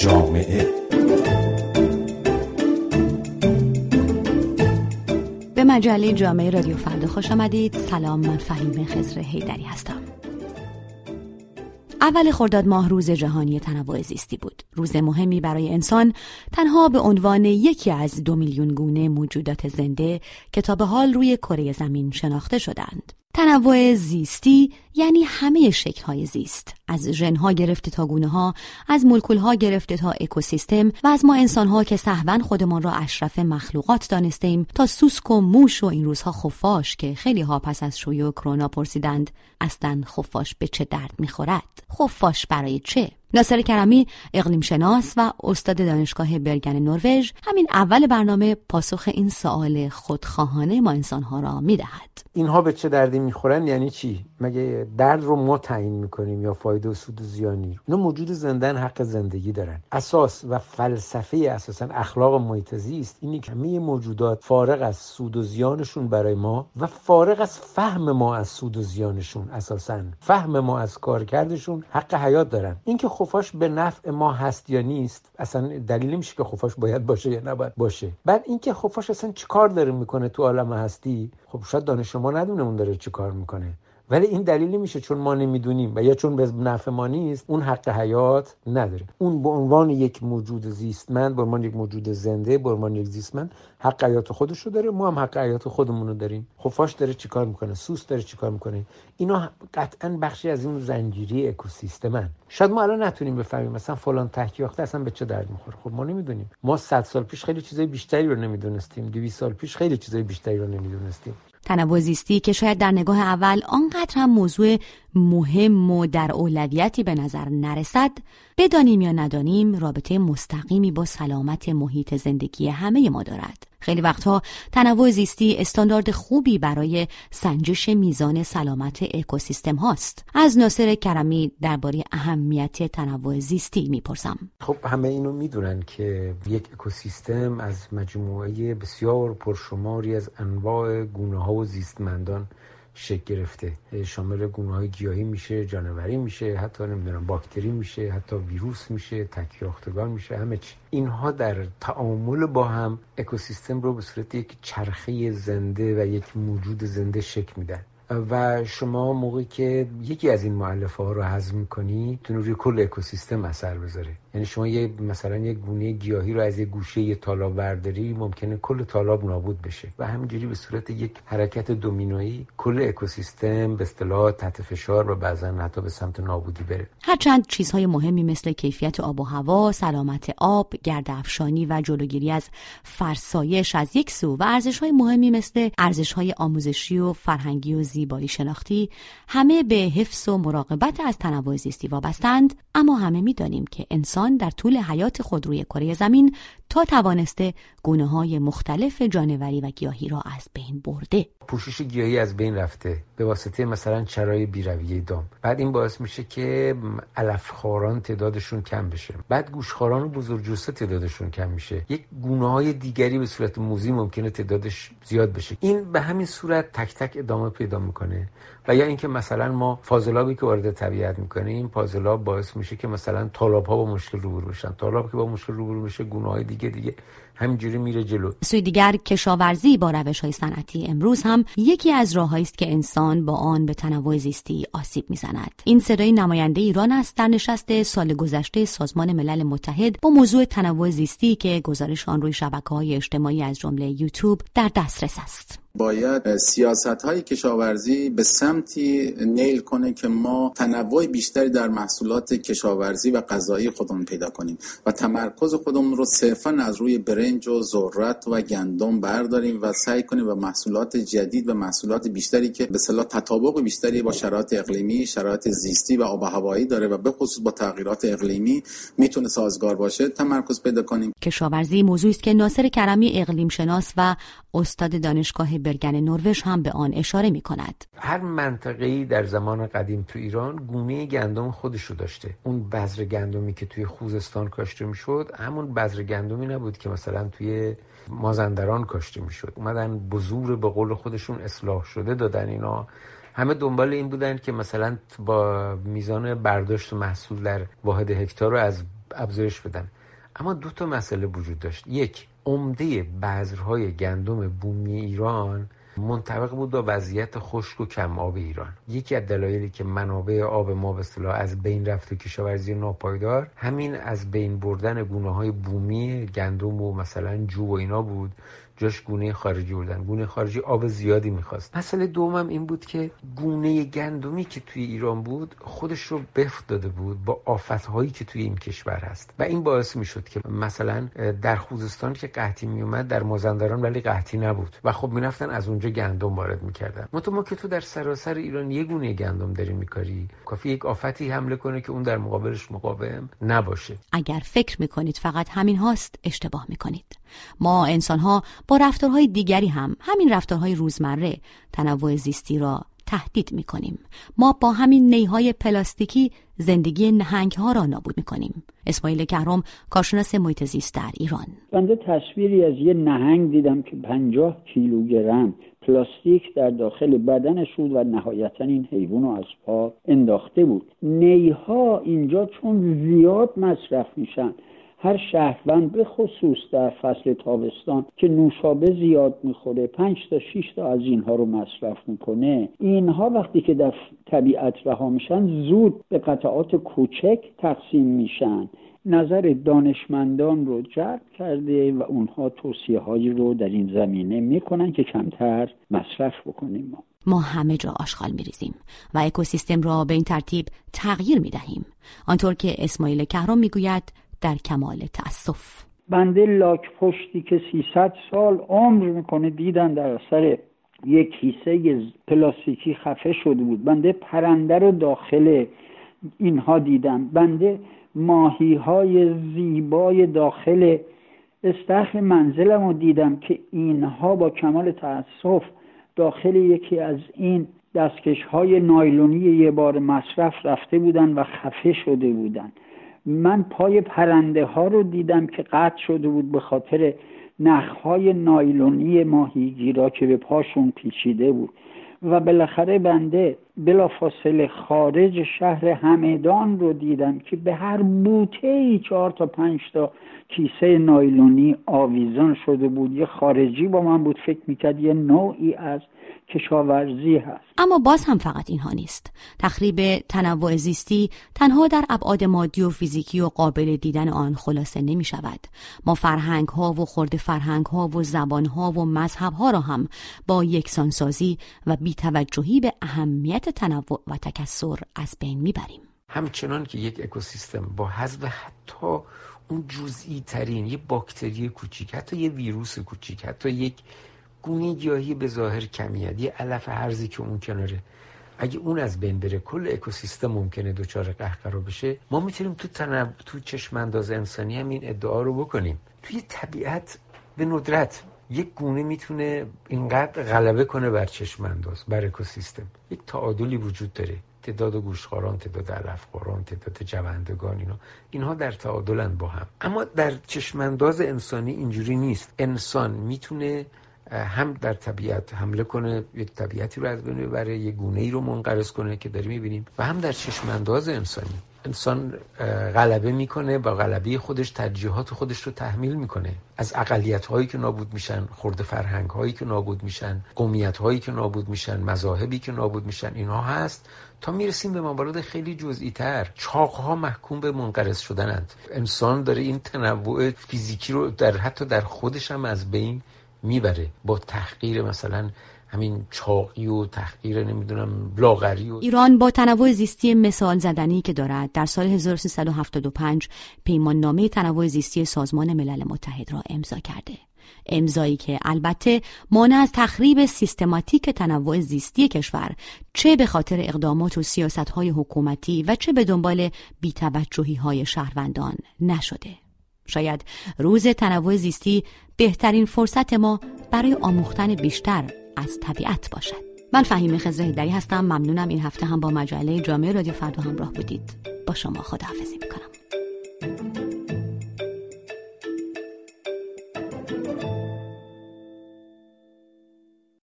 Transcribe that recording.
جامعه. به مجله جامعه رادیو فردا خوش آمدید. سلام، من فهیم خضر حیدری هستم. اول خرداد ماه روز جهانی تنوع زیستی بود. روز مهمی برای انسان، تنها به عنوان یکی از 2 میلیون گونه موجودات زنده که تا به حال روی کره زمین شناخته شدند. تنوع زیستی یعنی همه شکل‌های زیست، از ژن‌ها گرفته تا گونه‌ها، از مولکول‌ها گرفته تا اکوسیستم و از ما انسان‌ها که سهواً خودمان را اشرف مخلوقات دانستیم تا سوسک و موش و این روزها خفاش که خیلی‌ها پس از شیوع کرونا پرسیدند اصلاً خفاش به چه درد می‌خورد؟ خفاش برای چه؟ ناصر کرمی، اقلیم شناس و استاد دانشگاه برگن نروژ، همین اول برنامه پاسخ این سوال خودخواهانه ما انسان‌ها را می‌دهد. اینها به چه دردی میخورن یعنی چی؟ مگه درد رو ما تعیین میکنیم یا فایده و سود و زیانی؟ اینا موجود زندن، حق زندگی دارن. اساس و فلسفه اساسا اخلاق محیط زیست اینه که همه موجودات فارغ از سود و زیانشون برای ما و فارغ از فهم ما از سود و زیانشون، اساسا فهم ما از کارکردشون، حق حیات دارن. اینکه خفاش به نفع ما هست یا نیست اصلا دلیل نمیشه که خفاش باید باشه یا نباید باشه. بعد اینکه خفاش اصلا چیکار داره میکنه تو عالم هستی، خب شاید دانش ما ندونه اون داره چی کار میکنه، ولی این دلیلی میشه چون ما نمیدونیم و یا چون به نفع ما نیست اون حق حیات نداره. اون به عنوان یک موجود زیستمند، به عنوان یک موجود زنده، به عنوان یک زیستمند حق حیات خودشو داره، ما هم حق حیات خودمون رو داریم. خفاش داره چیکار میکنه، سوس داره چیکار میکنه، اینا قطعا بخشی از این زنجیره اکوسیستمن. شاید ما الان نتونیم بفهمیم مثلا فلان تحقیقات اصلا به چه درد میخوره، خب ما نمیدونیم. ما 100 سال پیش خیلی چیزای بیشتری رو نمیدونستیم، 200 سال پیش خیلی چیزای بیشتری رو نمیدونستیم. تنوع زیستی که شاید در نگاه اول آنقدر هم موضوع مهم و در اولویتی به نظر نرسد، بدانیم یا ندانیم رابطه مستقیمی با سلامت محیط زندگی همه ما دارد. خیلی وقتها تنوع زیستی استاندارد خوبی برای سنجش میزان سلامت اکوسیستم هاست. از ناصر کرمی درباره اهمیت تنوع زیستی میپرسم. خب همه اینو میدونن که یک اکوسیستم از مجموعه بسیار پرشماری از انواع گونه‌ها و زیستمندان شکل گرفته. شامل گونه‌های گیاهی میشه، جانوری میشه، حتی نمیدونم باکتری میشه، حتی ویروس میشه، تک‌یافتگان میشه، همه چی. اینها در تعامل با هم اکوسیستم رو به صورت یک چرخه زنده و یک موجود زنده شکل میدن. و شما موقعی که یکی از این مؤلفه‌ها رو هضم می‌کنی میتونه روی کل اکوسیستم اثر بذاره. یعنی شما مثلا یک گونه گیاهی رو از یک گوشه یه تالاب برداری، ممکنه کل تالاب نابود بشه و همینجوری به صورت یک حرکت دومینویی کل اکوسیستم به اصطلاح تحت فشار و بعضا حتی به سمت نابودی بره. هرچند چیزهای مهمی مثل کیفیت آب و هوا، سلامت آب، گرده‌افشانی و جلوگیری از فرسایش از یک سو و ارزش‌های مهمی مثل ارزش‌های آموزشی و فرهنگی و زیبایی شناختی همه به حفظ و مراقبت از تنوع زیستی وابستند، اما همه می‌دانیم که انسان در طول حیات خود روی کره زمین تا توانسته گونه‌های مختلف جانوری و گیاهی را از بین برده. پوشش گیاهی از بین رفته به واسطه مثلا چرای بیرویه دام. بعد این باعث میشه که علفخواران تعدادشون کم بشه. بعد گوشخواران و بزرگجثه تعدادشون کم میشه. یک گونه‌های دیگری به صورت موذی ممکنه تعدادش زیاد بشه. این به همین صورت تک تک ادامه پیدا میکنه. و یا اینکه مثلا ما فاضلابی که وارد طبیعت میکنیم، فاضلاب باعث میشه که مثلا تالاب‌ها با مشکل روبرو بشن. تالاب که با مشکل روبرو میشه، گونه‌های دیگه همینجوری میره جلو. سوی دیگر کشاورزی با روش‌های صنعتی امروز هم یکی از راه‌هایی است که انسان با آن به تنوع زیستی آسیب می‌زند. این صدای نماینده ایران است در نشست سال گذشته سازمان ملل متحد با موضوع تنوع زیستی که گزارش آن روی شبکه‌های اجتماعی از جمله یوتیوب در دسترس است. باید سیاست‌های کشاورزی به سمتی نیل کنه که ما تنوع بیشتری در محصولات کشاورزی و غذایی خودمون پیدا کنیم و تمرکز خودمون رو صرفاً از روی برنج و ذرت و گندم برداریم و سعی کنیم به محصولات جدید و محصولات بیشتری که به اصطلاح تطابق بیشتری با شرایط اقلیمی، شرایط زیستی و آب و هوایی داره و به خصوص با تغییرات اقلیمی میتونه سازگار باشه تمرکز پیدا کنیم. کشاورزی موضوعی است که ناصر کرمی اقلیم شناس و استاد دانشگاه برگن نروژ هم به آن اشاره می‌کند. هر منطقه‌ای در زمان قدیم تو ایران گونه گندم خودشو داشته. اون بذر گندمی که توی خوزستان کاشته میشد همون بذر گندمی نبود که مثلا توی مازندران کاشته میشد. اومدن بذور به قول خودشون اصلاح شده دادن. اینا همه دنبال این بودن که مثلا با میزان برداشت محصول در واحد هکتار رو از افزایش بدن. اما 2 مسئله وجود داشت. یک، عمده بذرهای گندم بومی ایران منطبق بود با وضعیت خشک و کم آب ایران. یکی از دلایلی که منابع آب ما به اصطلاح از بین رفت و کشاورزی ناپایدار، همین از بین بردن گونه‌های بومی گندم و مثلا جو و اینا بود، جاش گونه خارجی بردن. گونه خارجی آب زیادی می‌خواست. مسئله دومم این بود که گونه گندمی که توی ایران بود خودش رو بفت داده بود با آفت‌هایی که توی این کشور هست و این باعث می‌شد که مثلا در خوزستان که قحطی میومد در مازندران ولی قحطی نبود و خب میرفتن از اونجا گندم وارد می‌کردن. ما که تو در سراسر ایران یه گونه گندم داری می‌کاری، کافی یک آفتی حمله کنه که اون در مقابلش مقاوم نباشه. اگر فکر می‌کنید فقط همین هاست، اشتباه می‌کنید. ما انسان‌ها با رفتارهای دیگری هم، همین رفتارهای روزمره، تنوع زیستی را تهدید می‌کنیم. ما با همین نیهای پلاستیکی زندگی نهنگ‌ها را نابود می‌کنیم. اسماعیل کهرم، کارشناس محیط زیست در ایران: بنده تصویری از یه نهنگ دیدم که 50 کیلوگرم پلاستیک در داخل بدنش بود و نهایتاً این حیوان رو از پا انداخته بود. نیها اینجا چون زیاد مصرف میشن، هر شهروند به خصوص در فصل تابستان که نوشابه زیاد میخوره 5 تا 6 تا از اینها رو مصرف میکنه، اینها وقتی که در طبیعت رها میشن زود به قطعات کوچک تقسیم میشن. نظر دانشمندان رو جلب کرده و اونها توصیه هایی رو در این زمینه میکنن که کمتر مصرف بکنیم. ما همه جا آشغال میریزیم و اکوسیستم را به این ترتیب تغییر میدهیم. آنطور که اسماعیل کهرم میگوید در کمال تأسف. بنده لاک پشتی که 300 سال عمر میکنه دیدن در اثر یک کیسه پلاستیکی خفه شده بود. بنده پرنده رو داخل اینها دیدم. بنده ماهی های زیبای داخل استخر منزلم رو دیدم که اینها با کمال تأسف داخل یکی از این دستکش های نایلونی یه بار مصرف رفته بودن و خفه شده بودن. من پای پرنده ها رو دیدم که قطع شده بود به خاطر نخهای نایلونی ماهیگیرا که به پاشون پیچیده بود. و بالاخره بنده بلافاصله خارج شهر همدان رو دیدم که به هر بوته‌ای 4 تا 5 تا کیسه نایلونی آویزان شده بود. یه خارجی با من بود، فکر میکرد یه نوعی از کشاورزی هست. اما باز هم فقط اینها نیست. تخریب تنوع زیستی تنها در ابعاد مادی و فیزیکی و قابل دیدن آن خلاصه نمی شود. ما فرهنگ ها و خرد فرهنگ ها و زبان ها و مذهب ها را هم با یکسانسازی و بی‌توجهی به اهمیت تنوع و تکثر از بین می بریم. همچنان که یک اکوسیستم با حذف حتی اون جزئی ترین یه باکتری کوچیک، حتی یه ویروس کوچیک، حتی یک گونه گیاهی به ظاهر کمیت، یه علف هرزی که اون کناره، اگه اون از بین بره کل اکوسیستم ممکنه دچار قهقرا بشه. ما میتونیم تو چشم انداز انسانی هم این ادعا رو بکنیم. توی طبیعت به ندرت یک گونه میتونه اینقدر غلبه کنه بر چشم انداز، بر اکوسیستم. یک تعادلی وجود داره. تعداد گوشتخواران، تعداد علفخواران، تعداد جوندگان، اینها در تعادلن با هم. اما در چشم انداز انسانی اینجوری نیست. انسان میتونه هم در طبیعت حمله کنه، یک طبیعتی رو از بین ببره، یک گونه‌ای رو منقرض کنه که داریم می‌بینیم، و هم در چشم انداز انسانی انسان غلبه میکنه، با غلبه خودش ترجیحات خودش رو تحمیل میکنه. از اقلیت‌هایی که نابود میشن، خرد فرهنگ‌هایی که نابود میشن، قومیت‌هایی که نابود میشن، مذاهبی که نابود میشن، اینها هست تا میرسیم به موارد خیلی جزئی‌تر. چاق‌ها محکوم به منقرض شدنند. انسان داره این تنوع فیزیکی رو حتی در خودش هم از بین میبره با تحقیر مثلا همین چاقی و تحقیر لاغری. ایران با تنوع زیستی مثال زدنی که دارد در سال 1375 پیمان نامه تنوع زیستی سازمان ملل متحد را امضا کرده. امضایی که البته مانع از تخریب سیستماتیک تنوع زیستی کشور، چه به خاطر اقدامات و سیاست‌های حکومتی و چه به دنبال بی‌توجهی‌های شهروندان نشده. شاید روز تنوع زیستی بهترین فرصت ما برای آموختن بیشتر از طبیعت باشد. من فهیمه خضر هیدری هستم. ممنونم این هفته هم با مجله جامعه رادیو فردا همراه بودید. با شما خداحافظی میکنم.